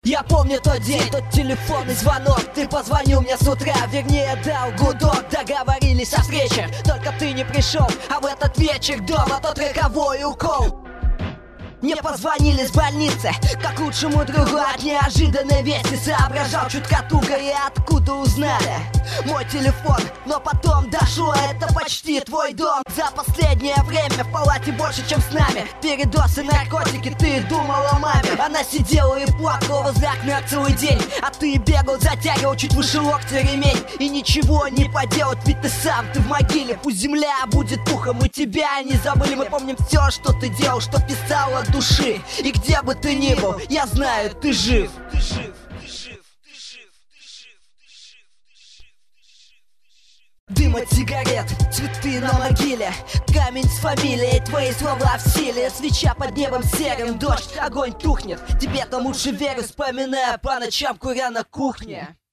Я помню тот день, тот телефонный звонок. Ты позвонил мне с утра, вернее дал гудок. Договорились о встрече, только ты не пришел. А в этот вечер дома тот роковой укол. Мне позвонили с больницы, как лучшему другу от неожиданной вести. Соображал чутка туго и откуда узнали мой телефон, но потом дошло, это почти твой дом. За последнее время в палате больше, чем с нами. Передоз и наркотики, ты думал о маме. Она сидела и плакала возле окна целый день, а ты бегал, затягивал чуть выше локтя ремень. И ничего не поделать, ведь ты сам, ты в могиле. Пусть земля будет пухом, мы тебя не забыли. Мы помним все, что ты делал, что писал от души. И где бы ты ни был, я знаю, ты жив. Дым от сигарет, цветы на могиле, камень с фамилией, твои слова в силе. Свеча под небом серым, дождь, огонь тухнет. Тебе там лучше верю, вспоминая по ночам, куря на кухне.